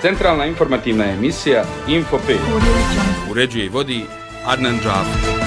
Centralna informativna emisija Info 5. Uređuje i vodi Adnan Džafer.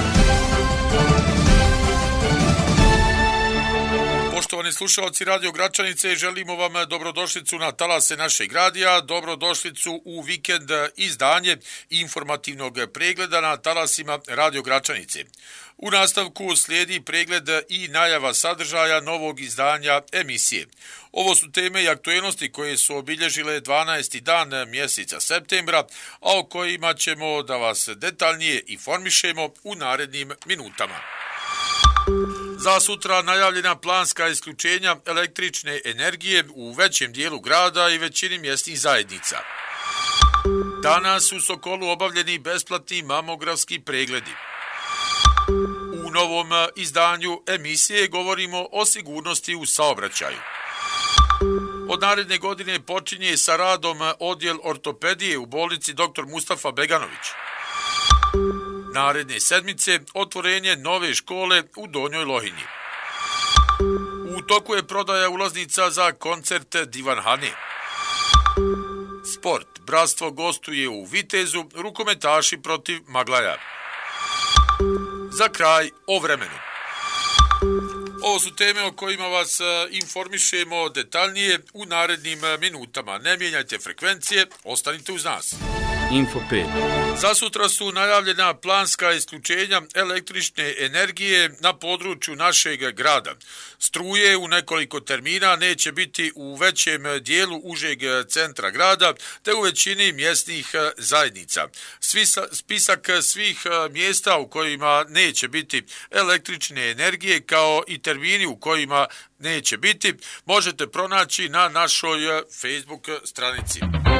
Poštovani slušalci Radio Gračanice, želimo vam dobrodošlicu na talase našeg radija, dobrodošlicu u vikend izdanje informativnog pregleda na talasima Radio Gračanice. U nastavku slijedi pregled i najava sadržaja novog izdanja emisije. Ovo su teme i aktuelnosti koje su obilježile 12. dan mjeseca septembra, a o kojima ćemo da vas detaljnije informišemo u narednim minutama. Za sutra najavljena planska isključenja električne energije u većem dijelu grada i većini mjesnih zajednica. Danas u Sokolu obavljeni besplatni mamografski pregledi. U novom izdanju emisije govorimo o sigurnosti u saobraćaju. Od naredne godine počinje sa radom odjel ortopedije u bolnici dr. Mustafa Beganović. Naredne sedmice otvorenje nove škole u Donjoj Lohinji. U toku je prodaja ulaznica za koncert Divan Hane. Sport. Bratstvo gostuje u Vitezu, rukometaši protiv Maglaja. Za kraj o vremenu. Ovo su teme o kojima vas informišemo detaljnije u narednim minutama. Ne mijenjajte frekvencije, ostanite uz nas. Info 5. Za sutra su najavljena planska isključenja električne energije na području našeg grada. Struje u nekoliko termina neće biti u većem dijelu užeg centra grada te u većini mjesnih zajednica. Spisak svih mjesta u kojima neće biti električne energije kao i termini u kojima neće biti možete pronaći na našoj Facebook stranici.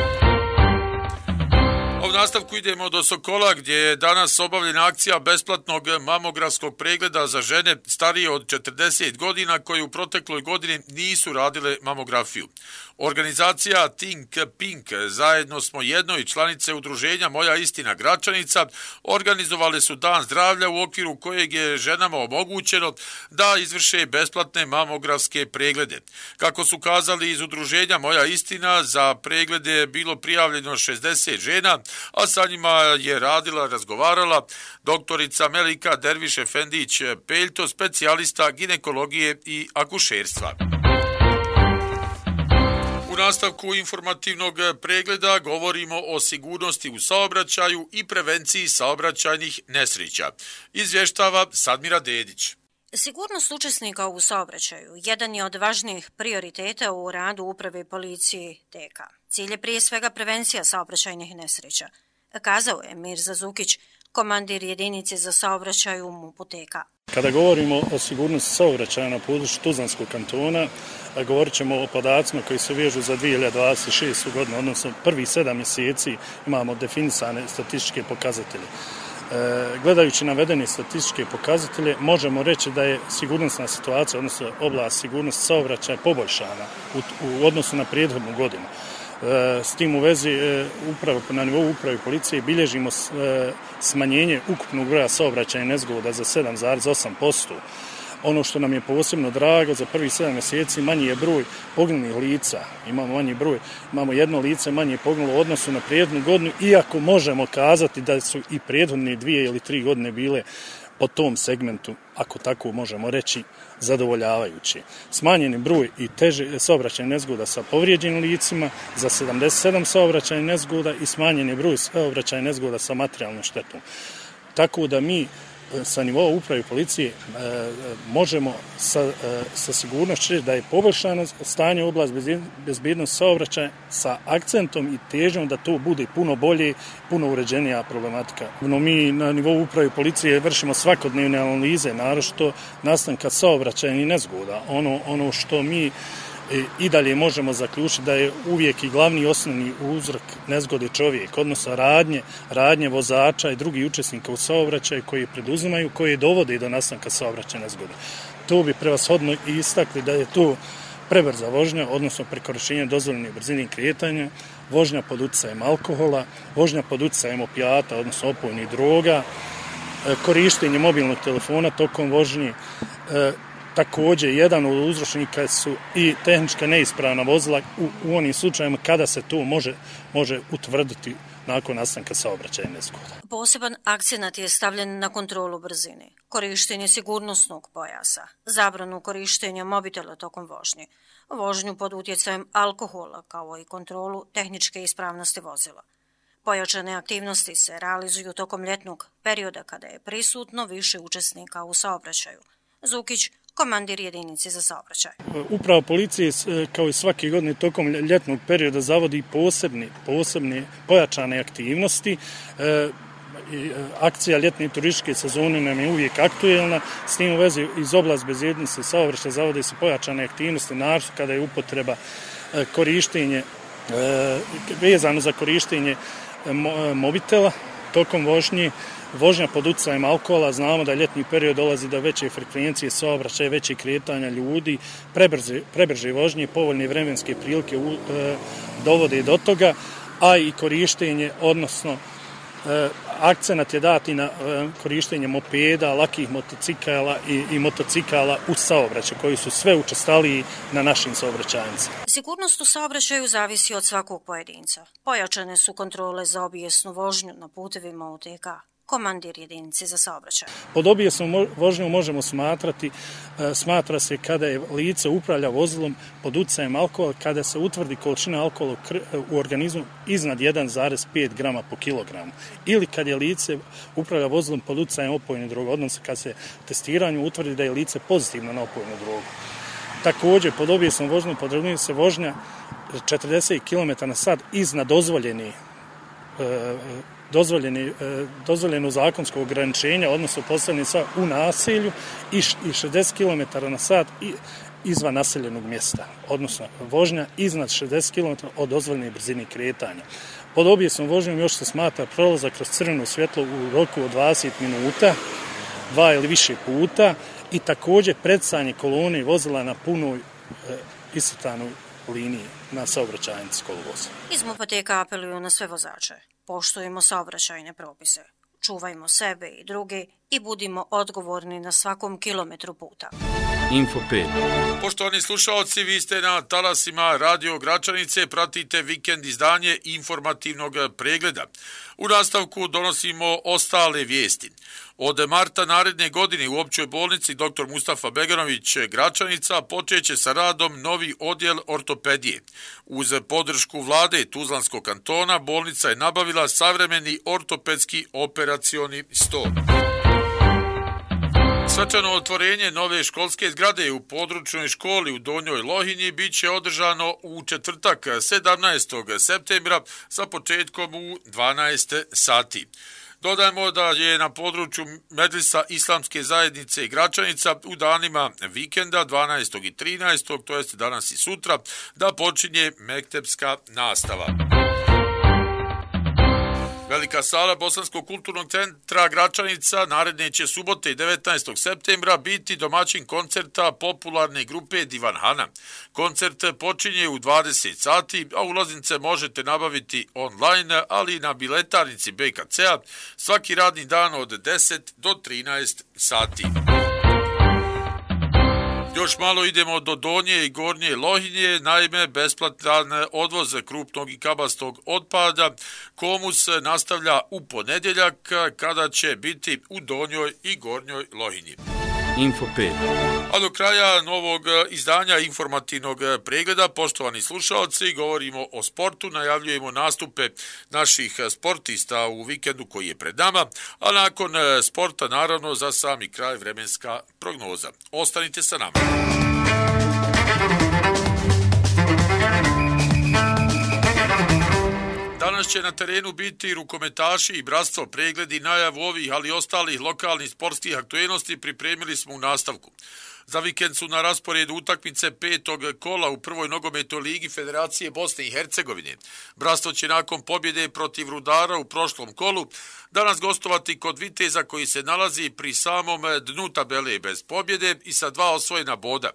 U nastavku idemo do Sokola gdje je danas obavljena akcija besplatnog mamografskog pregleda za žene starije od 40 godina koje u protekloj godini nisu radile mamografiju. Organizacija Think Pink, zajedno smo jedno i članice udruženja Moja istina Gračanica, organizovali su dan zdravlja u okviru kojeg je ženama omogućeno da izvrše besplatne mamografske preglede. Kako su kazali iz udruženja Moja istina, za preglede je bilo prijavljeno 60 žena, a sa njima je razgovarala doktorica Melika Derviš Efendić Peljto, specijalista ginekologije i akušerstva. U nastavku informativnog pregleda govorimo o sigurnosti u saobraćaju i prevenciji saobraćajnih nesreća. Izvještava Sadmira Dedić. Sigurnost učesnika u saobraćaju jedan je od važnijih prioriteta u radu Uprave policije TK. Cilj je prije svega prevencija saobraćajnih nesreća, kazao je Mirza Zukić, komandir jedinice za saobraćaj u MUP-u TK. Kada govorimo o sigurnosti saobraćaja na području Tuzlanskog kantona, govorit ćemo o podacima koji se vežu za 2026. godinu, odnosno prvih 7 mjeseci imamo definisane statističke pokazatelje. Gledajući navedene statističke pokazatelje, možemo reći da je sigurnosna situacija, odnosno oblast sigurnosti saobraćaja poboljšana u odnosu na prethodnu godinu. S tim u vezi na nivou uprave policije bilježimo smanjenje ukupnog broja saobraćajnih nezgoda za 7,8%. Ono što nam je posebno drago, za prvih 7 mjeseci manji je broj poginulih lica. Imamo jedno lice manje poginulo u odnosu na prethodnu godinu, iako možemo kazati da su i prethodne 2 ili 3 godine bile po tom segmentu, ako tako možemo reći, zadovoljavajući. Smanjeni broj i teže saobraćajnih nezgoda sa povrijeđenim licima za 77 saobraćajnih nezgoda i smanjen je broj saobraćajnih nezgoda sa materijalnom štetom. Tako da mi sa nivoa uprave policije možemo sa sigurnošću reći da je poboljšano stanje u oblasti bezbednosti saobraćaja sa akcentom i težnjom da to bude puno bolje, puno uređenija problematika. No, mi na nivou uprave policije vršimo svakodnevne analize, naročito nastanka saobraćajnih nezgoda. Ono što mi i dalje možemo zaključiti da je uvijek i glavni i osnovni uzrok nezgode čovjek, odnosno radnje vozača i drugih učesnika u saobraćaju koji preduzimaju, koji dovode do nastanka saobraćajne nezgode. To bi prevashodno i istakli da je to prebrza vožnja, odnosno prekoračenje dozvoljene brzine kretanja, vožnja pod utjecajem alkohola, vožnja pod utjecajem opijata, odnosno opojnih droga, korištenje mobilnog telefona tokom vožnje, Također, jedan od uzročnika su i tehnička neispravna vozila u onim slučajima kada se to može utvrditi nakon nastanka saobraćajne nezgode. Poseban akcenat je stavljen na kontrolu brzine, korištenje sigurnosnog pojasa, zabranu korištenja mobitela tokom vožnje, vožnju pod utjecajem alkohola kao i kontrolu tehničke ispravnosti vozila. Pojačane aktivnosti se realizuju tokom ljetnog perioda kada je prisutno više učesnika u saobraćaju. Zukić, komandir jedinice za saobraćaj. Uprava policije, kao i svake godine tokom ljetnog perioda, zavodi posebne pojačane aktivnosti. Akcija ljetne turističke sezone nam je uvijek aktuelna. S tim u vezi iz oblasti bezbednosti saobraćaja zavode se pojačane aktivnosti, naročito kada je upotreba korištenje, vezano za korištenje mobitela tokom vožnje. Vožnja pod utjecajem alkohola, znamo da ljetni period dolazi do veće frekvencije saobraćaja, veće kretanja ljudi, prebrže vožnje, povoljne vremenske prilike dovode do toga, a i korištenje, odnosno akcenat je dati na korištenje mopeda, lakih motocikala i motocikala u saobraćaju, koji su sve učestaliji na našim saobraćajnicama. Sigurnost u saobraćaju zavisi od svakog pojedinca. Pojačane su kontrole za obijesnu vožnju na putevima UTK. Komandir jedinice za saobraćaj. Pod obijesnom vožnjom možemo smatra se kada je lice upravlja vozilom pod utjecajem alkohola, kada se utvrdi količina alkohola u organizmu iznad 1,5 grama po kilogramu, ili kad je lice upravlja vozilom pod utjecajem opojne droge, odnosno kad se testiranju utvrdi da je lice pozitivno na opojnu drogu. Također, pod obijesnom vožnjom podrazumijeva se vožnja 40 km/h iznad dozvoljeno zakonsko ograničenja, odnosno postavljenica u naselju, i 60 km/h izvan naseljenog mjesta, odnosno vožnja iznad 60 km od dozvoljene brzine kretanja. Pod obijesnom vožnjom još se smatra prolazak kroz crveno svjetlo u roku od 20 minuta, 2 ili više puta, i također predsjedanje kolone vozila na punoj iscrtanoj liniji na saobraćajnici kolovoza. Iz MUP-a apeluju na sve vozače. Poštujemo saobraćajne propise, čuvajmo sebe i druge i budimo odgovorni na svakom kilometru puta. Info 5. Poštovani slušalci, vi ste na talasima Radio Gračanice, pratite vikend izdanje informativnog pregleda. U nastavku donosimo ostale vijesti. Od marta naredne godine u općoj bolnici dr. Mustafa Beganović Gračanica počeće sa radom novi odjel ortopedije. Uz podršku vlade Tuzlanskog kantona bolnica je nabavila savremeni ortopedski operacioni stol. Svečano otvorenje nove školske zgrade u područnoj školi u Donjoj Lohinji bit će održano u četvrtak 17. septembra sa početkom u 12 sati. Dodajmo da je na području Medresa Islamske zajednice Gračanica u danima vikenda 12. i 13. to jest danas i sutra, da počinje mektepska nastava. Velika sala Bosanskog kulturnog centra Gračanica naredne će subote 19. septembra biti domaćin koncerta popularne grupe Divan Hana. Koncert počinje u 20 sati, a ulaznice možete nabaviti online, ali i na biletarnici BKC-a svaki radni dan od 10 do 13 sati. Još malo idemo do Donje i Gornje Lohinje, naime besplatan odvoz krupnog i kabastog otpada Komus nastavlja u ponedjeljak kada će biti u Donjoj i Gornjoj Lohinji. Info 5. A do kraja novog izdanja informativnog pregleda, poštovani slušalci, govorimo o sportu, najavljujemo nastupe naših sportista u vikendu koji je pred nama, a nakon sporta naravno za sami kraj vremenska prognoza. Ostanite sa nama. Danas će na terenu biti rukometaši i bratstvo. Pregledi najavu ovih, ali i ostalih lokalnih sportskih aktuelnosti pripremili smo u nastavku. Za vikend su na rasporedu utakmice 5. kola u prvoj nogometnoj ligi Federacije Bosne i Hercegovine. Bratstvo će nakon pobjede protiv Rudara u prošlom kolu danas gostovati kod Viteza koji se nalazi pri samom dnu tabele bez pobjede i sa 2 osvojena boda.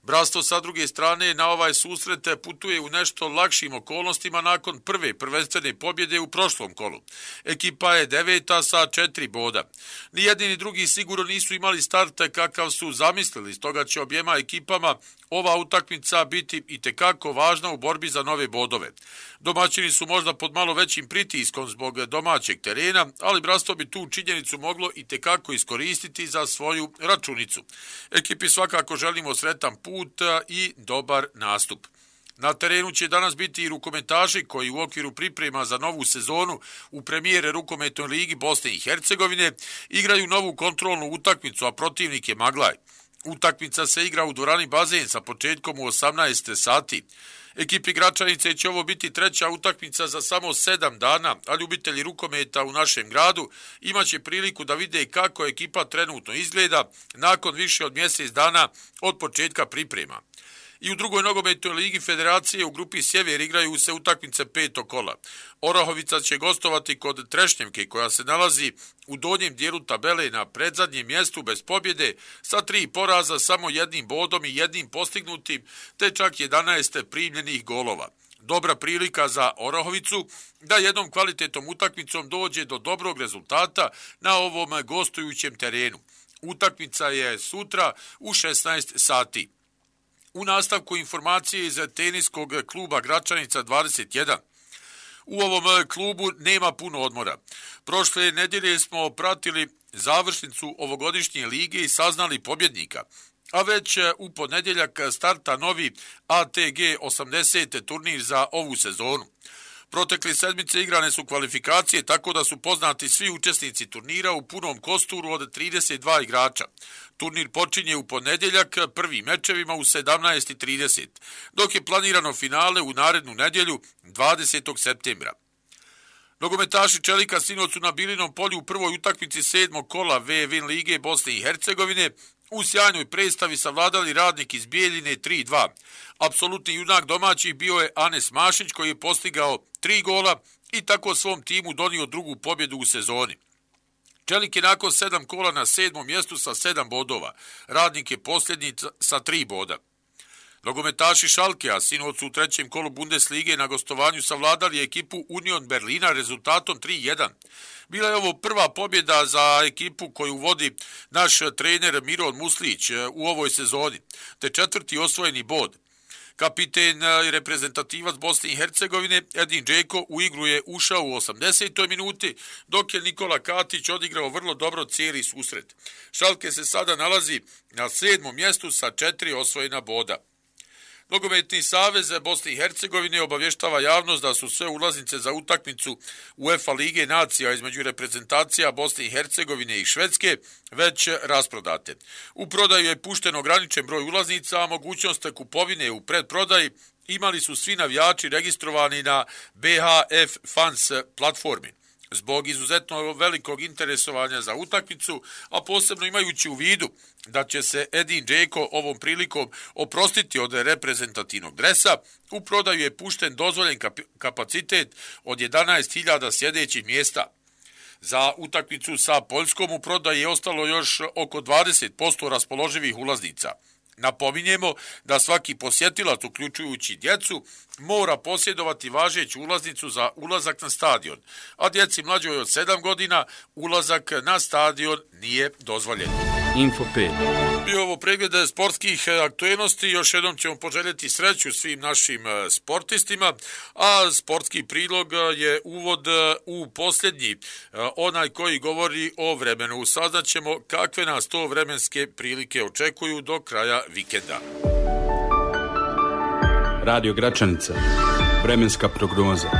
Bratstvo sa druge strane na ovaj susret putuje u nešto lakšim okolnostima nakon prve prvenstvene pobjede u prošlom kolu. Ekipa je 9. sa 4 boda. Ni jedni ni drugi sigurno nisu imali start kakav su zamislili, stoga će objema ekipama ova utakmica biti itekako važna u borbi za nove bodove. Domaćini su možda pod malo većim pritiskom zbog domaćeg terena, ali bratstvo bi tu činjenicu moglo itekako iskoristiti za svoju računicu. Ekipi svakako želimo sretan put i dobar nastup. Na terenu će danas biti i rukometaši koji u okviru priprema za novu sezonu u premijere rukometnoj ligi Bosne i Hercegovine igraju novu kontrolnu utakmicu, a protivnik je Maglaj. Utakmica se igra u dvorani Bazen sa početkom u 18 sati. Ekipi Gračanice će ovo biti treća utakmica za samo 7 dana, a ljubitelji rukometa u našem gradu imaće priliku da vide kako ekipa trenutno izgleda nakon više od mjesec dana od početka priprema. I u drugoj nogometnoj ligi Federacije u grupi Sjever igraju se utakmice 5. kola. Orahovica će gostovati kod Trešnjevke koja se nalazi u donjem dijelu tabele na predzadnjem mjestu bez pobjede sa 3 poraza, samo 1 bodom i 1 postignutim te čak 11 primljenih golova. Dobra prilika za Orahovicu da jednom kvalitetnom utakmicom dođe do dobrog rezultata na ovom gostujućem terenu. Utakmica je sutra u 16 sati. U nastavku informacije iz teniskog kluba Gračanica 21. U ovom klubu nema puno odmora. Prošle nedjelje smo pratili završnicu ovogodišnje lige i saznali pobjednika, a već u ponedjeljak starta novi ATG 80 turnir za ovu sezonu. Protekle sedmice igrane su kvalifikacije tako da su poznati svi učesnici turnira u punom kosturu od 32 igrača. Turnir počinje u ponedjeljak prvim mečevima u 17:30, dok je planirano finale u narednu nedjelju 20. septembra. Nogometaši Čelika sinoć su na Bilinom polju u prvoj utakmici 7. kola VVN lige Bosne i Hercegovine u sjajnoj predstavi savladali Radnik iz Bijeljine 3:2. Apsolutni junak domaćih bio je Anes Mašić koji je postigao 3 gola i tako svom timu donio drugu pobjedu u sezoni. Čelik je nakon 7 kola na 7. mjestu sa 7 bodova. Radnik je posljednji sa 3 boda. Nogometaši Šalkea sinoć su u trećem kolu Bundeslige na gostovanju savladali ekipu Union Berlina rezultatom 3:1. Bila je ovo prva pobjeda za ekipu koju vodi naš trener Miron Muslić u ovoj sezoni, te 4. osvojeni bod. Kapiten i reprezentativac Bosne i Hercegovine Edin Džeko u igru je ušao u 80. minuti, dok je Nikola Katić odigrao vrlo dobro cijeli susret. Šalke se sada nalazi na 7. mjestu sa 4 osvojena boda. Nogometni savez Bosne i Hercegovine obavještava javnost da su sve ulaznice za utakmicu UEFA Lige nacija između reprezentacija Bosne i Hercegovine i Švedske već rasprodate. U prodaju je pušten ograničen broj ulaznica, a mogućnost kupovine u predprodaji imali su svi navijači registrovani na BHF Fans platformi. Zbog izuzetno velikog interesovanja za utakmicu, a posebno imajući u vidu da će se Edin Džeko ovom prilikom oprostiti od reprezentativnog dresa, u prodaju je pušten dozvoljen kapacitet od 11.000 sjedećih mjesta. Za utakmicu sa Poljskom u prodaji je ostalo još oko 20% raspoloživih ulaznica. Napominjemo da svaki posjetilac, uključujući djecu, mora posjedovati važeću ulaznicu za ulazak na stadion, a djeci mlađoj od 7 godina ulazak na stadion nije dozvoljen. Info 5. Bio ovo pregled sportskih aktualnosti. Još jednom ćemo poželjeti sreću svim našim sportistima, a sportski prilog je uvod u posljednji, onaj koji govori o vremenu. Saznaćemo kakve nas to vremenske prilike očekuju do kraja vikenda. Radio Gračanica. Vremenska prognoza.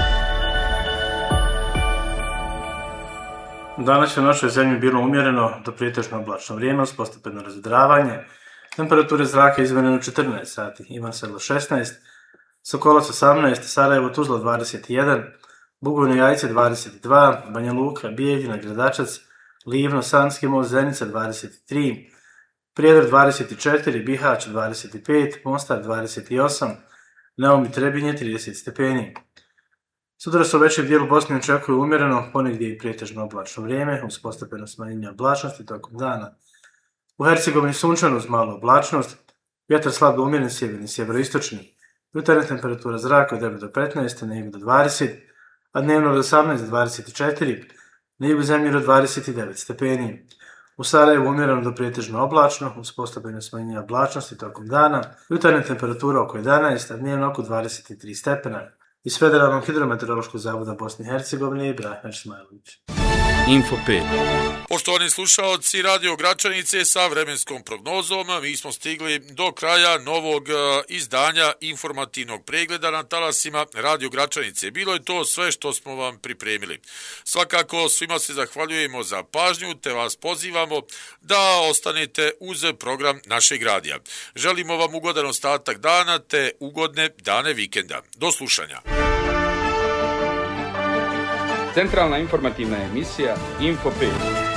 Danas je u našoj zemlji bilo umjereno do pretežno oblačno vrijeme, postepeno razvedravanje. Temperature zraka izmjerene u 14 sati. Ivan Sedlo 16, Sokolac 18, Sarajevo Tuzla 21, Bugojno Jajce 22, Banja Luka, Bijeljina, Gradačac, Livno, Sanski most, Zenica 23, Prijedor 24, Bihać 25, Mostar 28, Neum i Trebinje 30 stepeni. Sutra se u većem dijelu Bosne očekuje umjereno, ponegdje i pretežno oblačno vrijeme, uz postepeno smanjenje oblačnosti tokom dana. U Hercegovini sunčano uz malu oblačnost, Vjetar slab do umjeren sjeverni, sjeveroistočni. Jutarnja temperatura zraka od 9 do 15, na jugu do 20, a dnevno od 18 do 24, na jugu zemlje do 29 stepeni. U Sarajevu umjereno do prijetežno oblačno, uz postepeno smanjenje oblačnosti tokom dana, jutarnja temperatura oko 11, a dnevno oko 23 stepena. Iz Federalnog hidrometeorološkog zavoda Bosne i Hercegovine, Ibrahim Smajlović. Info 5. Poštovani slušaoci Radio Gračanice sa vremenskom prognozom, mi smo stigli do kraja novog izdanja informativnog pregleda na talasima Radio Gračanice. Bilo je to sve što smo vam pripremili. Svakako svima se zahvaljujemo za pažnju te vas pozivamo da ostanete uz program našeg radija. Želimo vam ugodan ostatak dana te ugodne dane vikenda. Do slušanja. Centralna informativna emisija Info 5.